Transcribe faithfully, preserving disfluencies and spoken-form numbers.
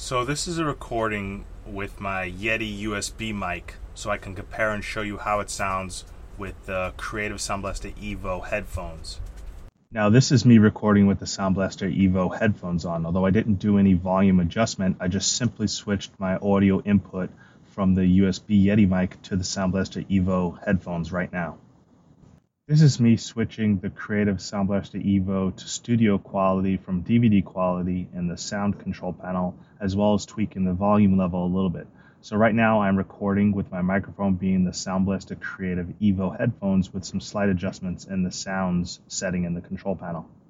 So this is a recording with my Yeti U S B mic, so I can compare and show you how it sounds with the Creative Sound Blaster Evo headphones. Now this is me recording with the Sound Blaster Evo headphones on. Although I didn't do any volume adjustment, I just simply switched my audio input from the U S B Yeti mic to the Sound Blaster Evo headphones right now. This is me switching the Creative Sound Blaster Evo to studio quality from D V D quality in the sound control panel, as well as tweaking the volume level a little bit. So right now I'm recording with my microphone being the Sound Blaster Creative Evo headphones with some slight adjustments in the sounds setting in the control panel.